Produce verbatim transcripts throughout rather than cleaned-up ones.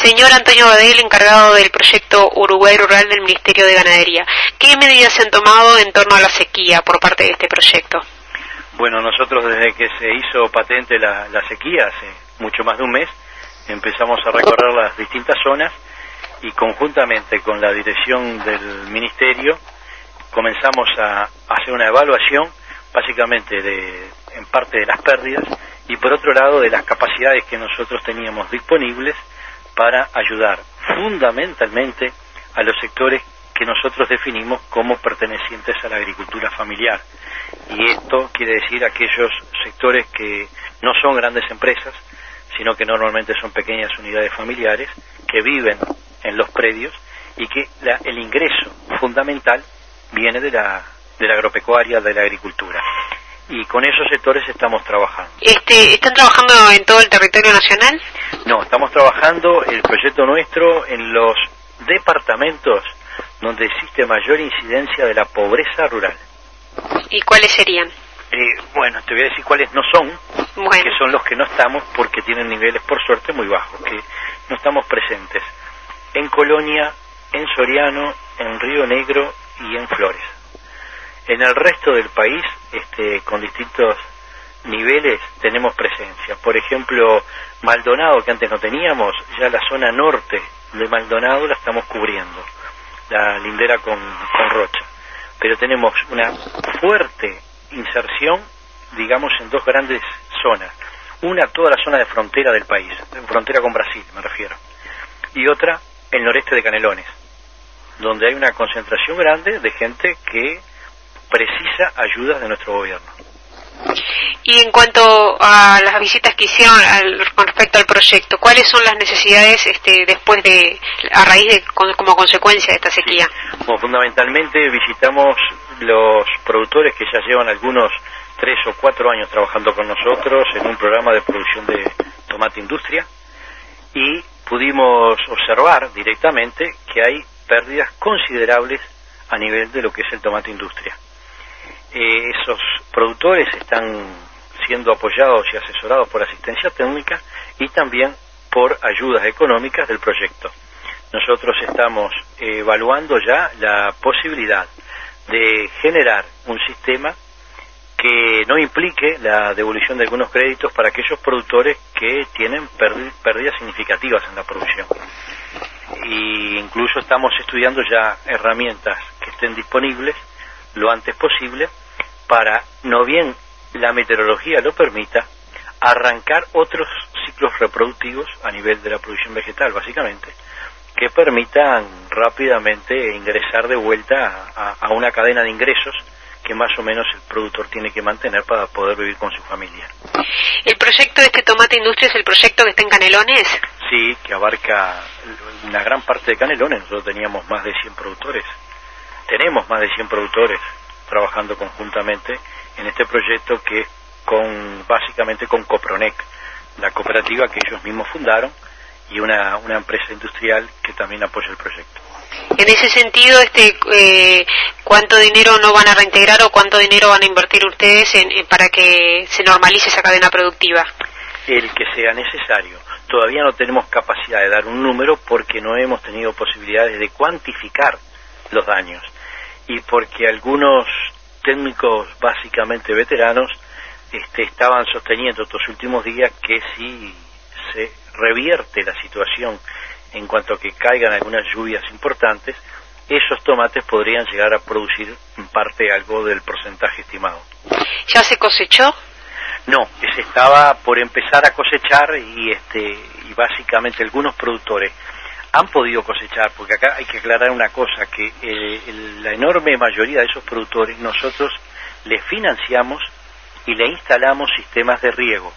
Señor Antonio Badel, encargado del proyecto Uruguay Rural del Ministerio de Ganadería, ¿qué medidas se han tomado en torno a la sequía por parte de este proyecto? Bueno, nosotros desde que se hizo patente la, la sequía, hace mucho más de un mes, empezamos a recorrer las distintas zonas y conjuntamente con la dirección del Ministerio comenzamos a, a hacer una evaluación básicamente de, en parte de las pérdidas y por otro lado de las capacidades que nosotros teníamos disponibles para ayudar fundamentalmente a los sectores que nosotros definimos como pertenecientes a la agricultura familiar. Y esto quiere decir aquellos sectores que no son grandes empresas, sino que normalmente son pequeñas unidades familiares que viven en los predios y que la, el ingreso fundamental viene de la, de la agropecuaria, de la agricultura. Y con esos sectores estamos trabajando. Este, ¿Están trabajando en todo el territorio nacional? No, estamos trabajando el proyecto nuestro en los departamentos donde existe mayor incidencia de la pobreza rural. ¿Y cuáles serían? Eh, bueno, te voy a decir cuáles no son, bueno. que son los que no estamos porque tienen niveles, por suerte, muy bajos, que no estamos presentes. En Colonia, en Soriano, en Río Negro y en Flores. En el resto del país, este, con distintos niveles, tenemos presencia. Por ejemplo, Maldonado, que antes no teníamos, ya la zona norte de Maldonado la estamos cubriendo, la lindera con, con Rocha. Pero tenemos una fuerte inserción, digamos, en dos grandes zonas. Una, toda la zona de frontera del país, en frontera con Brasil, me refiero. Y otra, el noreste de Canelones, donde hay una concentración grande de gente que precisa ayudas de nuestro gobierno. Y en cuanto a las visitas que hicieron al, con respecto al proyecto, ¿cuáles son las necesidades este, después de, a raíz de, con, como consecuencia de esta sequía? Sí. Bueno, fundamentalmente visitamos los productores que ya llevan algunos tres o cuatro años trabajando con nosotros en un programa de producción de tomate industria y pudimos observar directamente que hay pérdidas considerables a nivel de lo que es el tomate industria. Eh, esos productores están siendo apoyados y asesorados por asistencia técnica y también por ayudas económicas del proyecto. Nosotros estamos eh, evaluando ya la posibilidad de generar un sistema que no implique la devolución de algunos créditos para aquellos productores que tienen pérdidas significativas en la producción. Y incluso estamos estudiando ya herramientas que estén disponibles lo antes posible para, no bien la meteorología lo permita, arrancar otros ciclos reproductivos a nivel de la producción vegetal, básicamente, que permitan rápidamente ingresar de vuelta a, a una cadena de ingresos que más o menos el productor tiene que mantener para poder vivir con su familia. ¿El proyecto de este tomate industria es el proyecto que está en Canelones? Sí, que abarca una gran parte de Canelones. Nosotros teníamos más de cien productores. Tenemos más de cien productores trabajando conjuntamente en este proyecto que es con, básicamente con Copronec, la cooperativa que ellos mismos fundaron y una, una empresa industrial que también apoya el proyecto. En ese sentido, este, eh, ¿cuánto dinero no van a reintegrar o cuánto dinero van a invertir ustedes en, en, para que se normalice esa cadena productiva? El que sea necesario. Todavía no tenemos capacidad de dar un número porque no hemos tenido posibilidades de cuantificar los daños y porque algunos técnicos básicamente veteranos este, estaban sosteniendo estos últimos días que si se revierte la situación en cuanto a que caigan algunas lluvias importantes, esos tomates podrían llegar a producir en parte algo del porcentaje estimado. ¿Ya se cosechó? No, se estaba por empezar a cosechar y este y básicamente algunos productores han podido cosechar, porque acá hay que aclarar una cosa, que eh, el, la enorme mayoría de esos productores nosotros les financiamos y le instalamos sistemas de riego.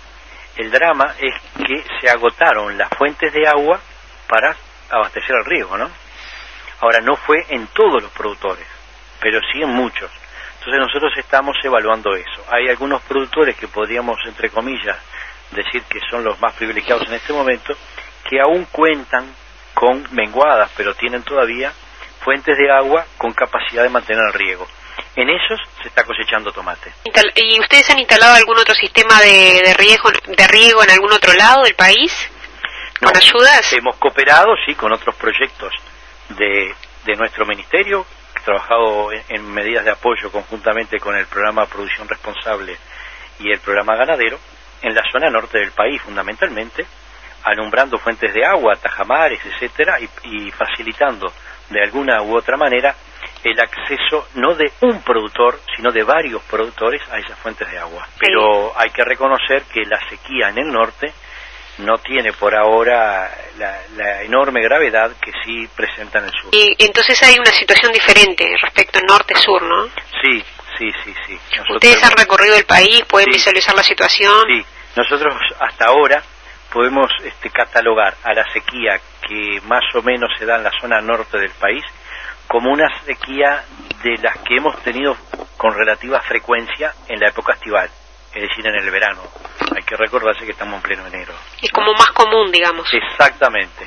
El drama es que se agotaron las fuentes de agua para abastecer al riego, ¿no? Ahora, no fue en todos los productores, pero sí en muchos. Entonces nosotros estamos evaluando eso. Hay algunos productores que podríamos, entre comillas, decir que son los más privilegiados en este momento, que aún cuentan con menguadas, pero tienen todavía fuentes de agua con capacidad de mantener el riego. En esos se está cosechando tomate. ¿Y ustedes han instalado algún otro sistema de, de, riego, de riego en algún otro lado del país? ¿Con no, ayudas? Hemos cooperado, sí, con otros proyectos de, de nuestro ministerio, he trabajado en, en medidas de apoyo conjuntamente con el programa Producción Responsable y el programa Ganadero, en la zona norte del país fundamentalmente, alumbrando fuentes de agua, tajamares, etcétera, y, y facilitando de alguna u otra manera el acceso no de un productor, sino de varios productores a esas fuentes de agua. Sí. Pero hay que reconocer que la sequía en el norte no tiene por ahora la, la enorme gravedad que sí presenta en el sur. Y entonces hay una situación diferente respecto al norte-sur, ¿no? Sí, sí, sí, sí. Nosotros Ustedes han recorrido el país, pueden sí, visualizar la situación. Sí, nosotros hasta ahora podemos este, catalogar a la sequía que más o menos se da en la zona norte del país como una sequía de las que hemos tenido con relativa frecuencia en la época estival, es decir, en el verano. Hay que recordarse que estamos en pleno enero. Es como más común, digamos. Exactamente.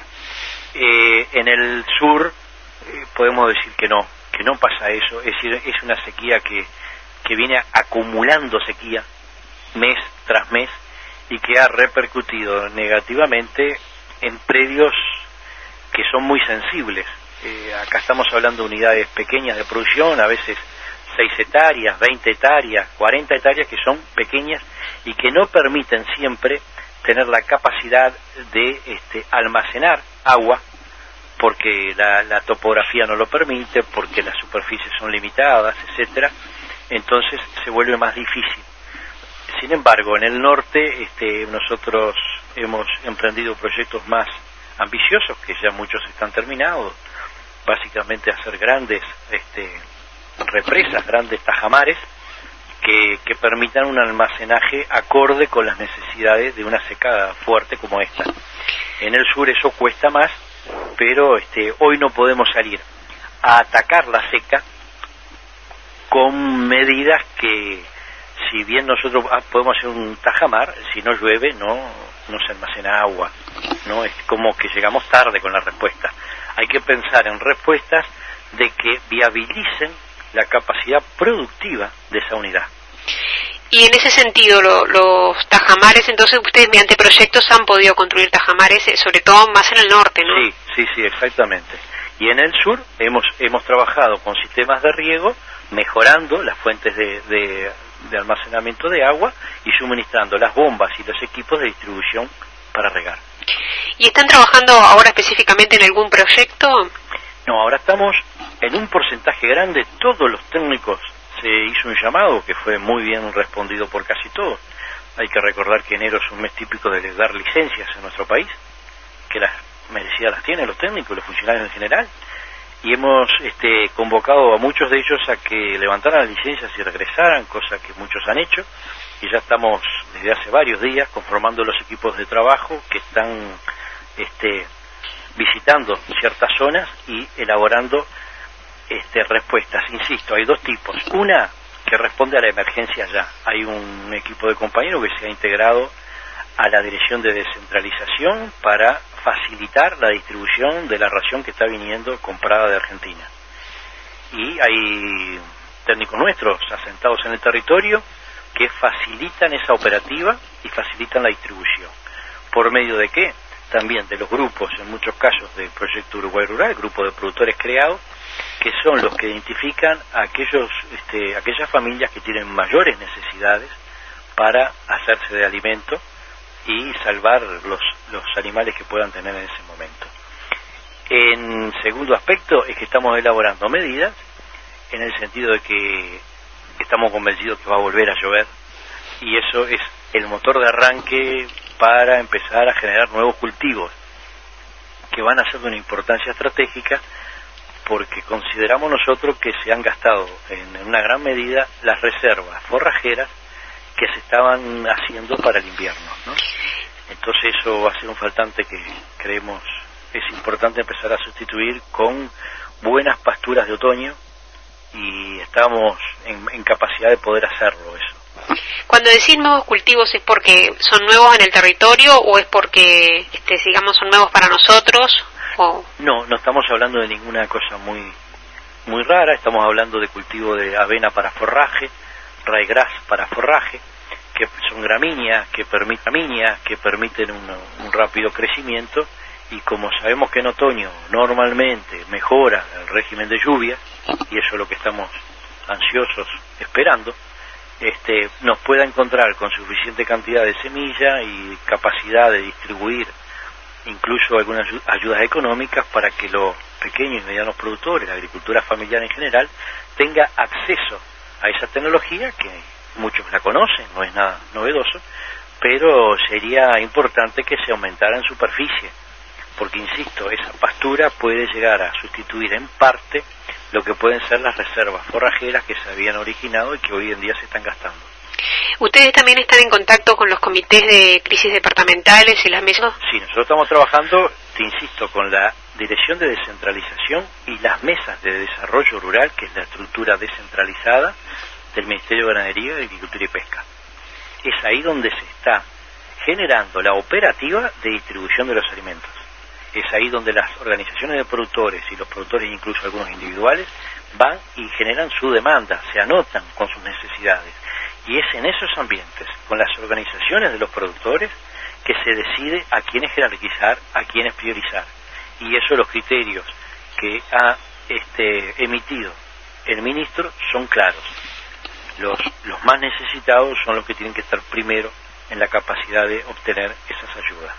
Eh, en el sur eh, podemos decir que no, que no pasa eso, es decir, es una sequía que, que viene acumulando sequía mes tras mes y que ha repercutido negativamente en predios que son muy sensibles. Eh, acá estamos hablando de unidades pequeñas de producción, a veces seis hectáreas, veinte hectáreas, cuarenta hectáreas, que son pequeñas y que no permiten siempre tener la capacidad de este, almacenar agua, porque la, la topografía no lo permite, porque las superficies son limitadas, etcétera. Entonces se vuelve más difícil. Sin embargo, en el norte este, nosotros hemos emprendido proyectos más ambiciosos, que ya muchos están terminados, básicamente hacer grandes este, represas, grandes tajamares, que, que permitan un almacenaje acorde con las necesidades de una secada fuerte como esta. En el sur eso cuesta más, pero este, hoy no podemos salir a atacar la seca con medidas que, si bien nosotros podemos hacer un tajamar, si no llueve no, no se almacena agua, no es como que llegamos tarde con la respuesta. Hay que pensar en respuestas de que viabilicen la capacidad productiva de esa unidad. Y en ese sentido, lo, los tajamares, entonces ustedes mediante proyectos han podido construir tajamares, sobre todo más en el norte, ¿no? Sí, sí, sí, exactamente. Y en el sur hemos hemos trabajado con sistemas de riego, mejorando las fuentes de, de, de almacenamiento de agua y suministrando las bombas y los equipos de distribución para regar. ¿Y están trabajando ahora específicamente en algún proyecto? No, ahora estamos en un porcentaje grande, todos los técnicos, se hizo un llamado que fue muy bien respondido por casi todos. Hay que recordar que enero es un mes típico de dar licencias en nuestro país, que las merecidas las tienen los técnicos y los funcionarios en general, y hemos este, convocado a muchos de ellos a que levantaran las licencias y regresaran, cosa que muchos han hecho, y ya estamos desde hace varios días conformando los equipos de trabajo que están este, visitando ciertas zonas y elaborando este, respuestas. Insisto, hay dos tipos. Una que responde a la emergencia ya. Hay un equipo de compañeros que se ha integrado a la Dirección de Descentralización para facilitar la distribución de la ración que está viniendo comprada de Argentina. Y hay técnicos nuestros asentados en el territorio que facilitan esa operativa y facilitan la distribución. ¿Por medio de qué? También de los grupos, en muchos casos del Proyecto Uruguay Rural, grupo de productores creados, que son los que identifican a aquellos, este, aquellas familias que tienen mayores necesidades para hacerse de alimento y salvar los, los animales que puedan tener en ese momento. En segundo aspecto es que estamos elaborando medidas en el sentido de que estamos convencidos que va a volver a llover y eso es el motor de arranque para empezar a generar nuevos cultivos que van a ser de una importancia estratégica, porque consideramos nosotros que se han gastado en una gran medida las reservas forrajeras que se estaban haciendo para el invierno, ¿no? Entonces eso va a ser un faltante que creemos es importante empezar a sustituir con buenas pasturas de otoño, y estamos en, en capacidad de poder hacerlo eso. Cuando decís nuevos cultivos, ¿es porque son nuevos en el territorio o es porque, este, digamos, son nuevos para nosotros? O... No, no estamos hablando de ninguna cosa muy muy rara. Estamos hablando de cultivo de avena para forraje, ryegrass para forraje, que son gramíneas, que permiten, gramíneas, que permiten un, un rápido crecimiento, y como sabemos que en otoño normalmente mejora el régimen de lluvia, y eso es lo que estamos ansiosos esperando, este, nos pueda encontrar con suficiente cantidad de semilla y capacidad de distribuir incluso algunas ayudas económicas para que los pequeños y medianos productores, la agricultura familiar en general, tenga acceso a esa tecnología, que muchos la conocen, no es nada novedoso, pero sería importante que se aumentara en superficie, porque, insisto, esa pastura puede llegar a sustituir en parte lo que pueden ser las reservas forrajeras que se habían originado y que hoy en día se están gastando. ¿Ustedes también están en contacto con los comités de crisis departamentales y las mesas? Sí, nosotros estamos trabajando, te insisto, con la Dirección de Descentralización y las mesas de desarrollo rural, que es la estructura descentralizada del Ministerio de Ganadería, Agricultura y Pesca. Es ahí donde se está generando la operativa de distribución de los alimentos. Es ahí donde las organizaciones de productores y los productores, incluso algunos individuales, van y generan su demanda, se anotan con sus necesidades. Y es en esos ambientes, con las organizaciones de los productores, que se decide a quiénes jerarquizar, a quiénes priorizar. Y eso, los criterios que ha este, emitido el ministro son claros. Los, los más necesitados son los que tienen que estar primero en la capacidad de obtener esas ayudas.